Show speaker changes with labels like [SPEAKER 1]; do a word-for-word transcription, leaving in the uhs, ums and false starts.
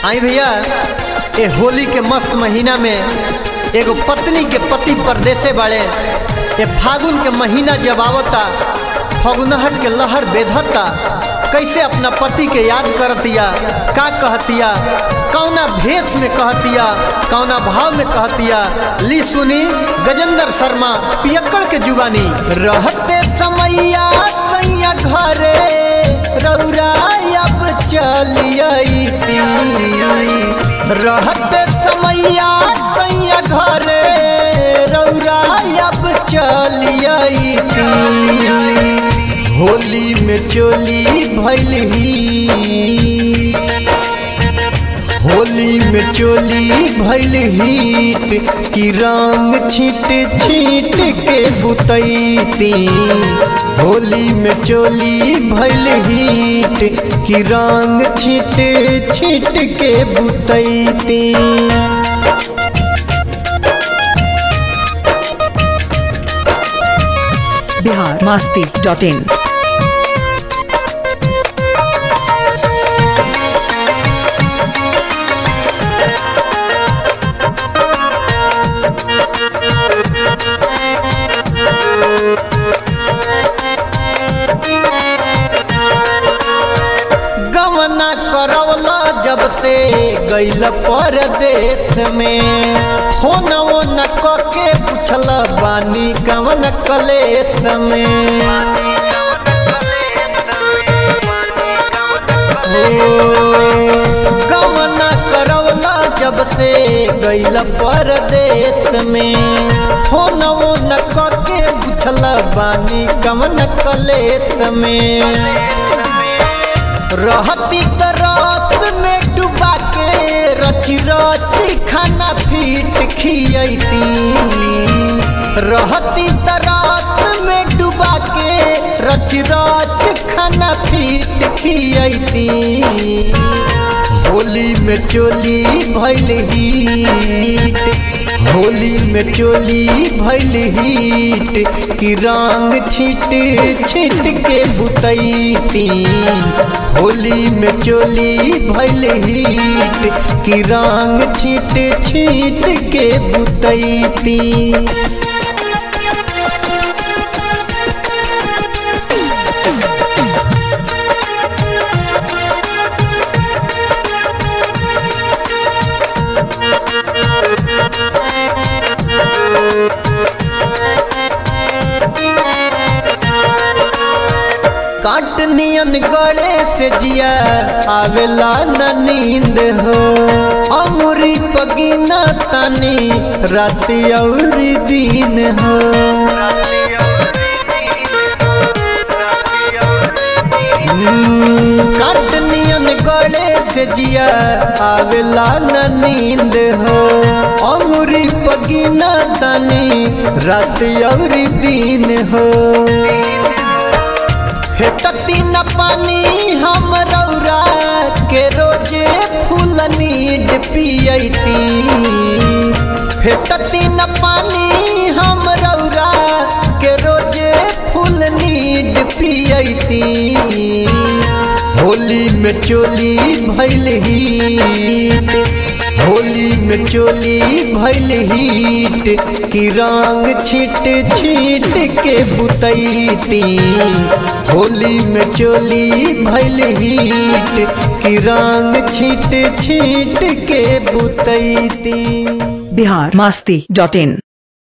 [SPEAKER 1] आई भैया ये होली के मस्त महीना में एगो पत्नी के पति परदेसे बाड़े। ये फागुन के महीना जब आवता फगुनहट के लहर बेधता, कैसे अपना पति के याद करतिया, का कहतिया, कौना भेष में कहतिया, कौना भाव में कहतिया। ली सुनी गजेंद्र शर्मा पियक्कड़ के जुबानी। रहते समैया सैया घरे रौरा अब चलियई, रहते समैया सैया घरे रौरा अब चलियई। होली में चोली भइल ही, होली में चोली भइल हीट की रंग छीट छीट के बुतैती। होली में चोली भइल हीट की रंग छीट छीट के बुतैती।
[SPEAKER 2] बिहार मस्ती डॉट इन।
[SPEAKER 1] गवना करवला जब से गइल परदेश में, होना वो न के पूछल बानी गवन कलेश में। गवना करवला जब से गइल परदेश में, होना वो न के पूछल बानी गवन कलेश में। रहती तरस में डुबा के रची रची खाना फीट खियती। रहती तरस में डुबा के रची रची खाना फीट खियती। होली में चोली भइल हीट, होली में चोली भइल हीट की रंग छीट छीट के बुतैती। होली में चोली भइल हीट की रंग छीट छीट के बुतैती। काट नियन गले से जिया आवेला न नींद हो, अमरी पगीना तानी रात और दिन हो। काट नियन गले से जिया आवेला न नींद हो, अमरी पगीना तानी रात और दिन हो। फेटती न पानी हम रौरा के रोजे फूल नीड पियती। फेटती न पानी हम रौरा के रोजे फूल नीड पियती। होली में चोली भइल हीट, होली में चोली भइल हीट की रंग छीट छीट के बुतैती। होली में चोली भइल हीट की रंग छीट छीट के बुतैती।
[SPEAKER 2] बिहार मस्ती डॉट इन।